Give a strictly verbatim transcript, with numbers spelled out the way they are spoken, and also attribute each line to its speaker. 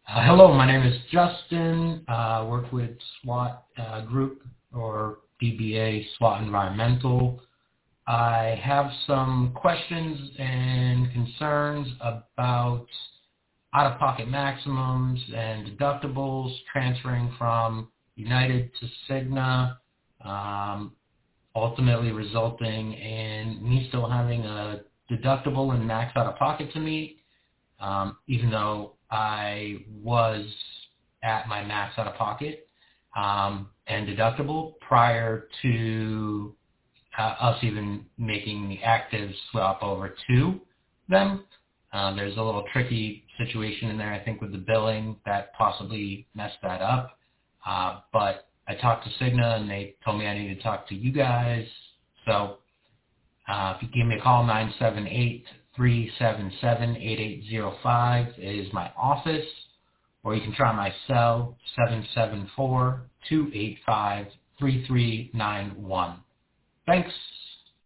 Speaker 1: Uh, hello, my name is Justin. Uh, I work with SWAT uh, Group or D B A SWAT Environmental. I have some questions and concerns about out-of-pocket maximums and deductibles transferring from United to Cigna, um, ultimately resulting in me still having a deductible and max out-of-pocket to meet, um, even though I was at my max out-of-pocket um, and deductible prior to uh, us even making the active swap over to them. Uh, there's a little tricky situation in there, I think, with the billing that possibly messed that up. Uh, but I talked to Cigna, and they told me I need to talk to you guys. So uh, if you give me a call, nine seven eight, three seven seven, eight eight zero five is my office, or you can try my cell, seven seven four, two eight five, three three nine one. Thanks.